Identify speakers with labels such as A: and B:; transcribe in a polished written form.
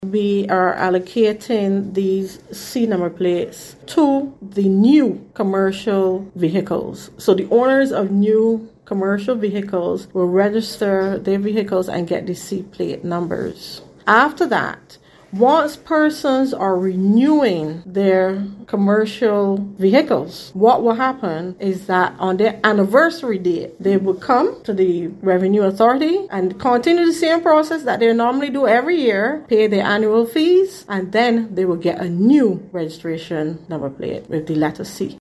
A: we are allocating these C number plates to the new commercial vehicles. So the owners of new commercial vehicles will register their vehicles and get the C plate numbers. After that, once persons are renewing their commercial vehicles, what will happen is that on their anniversary date, they will come to the Revenue Authority and continue the same process that they normally do every year, pay their annual fees, and then they will get a new registration number plate with the letter C.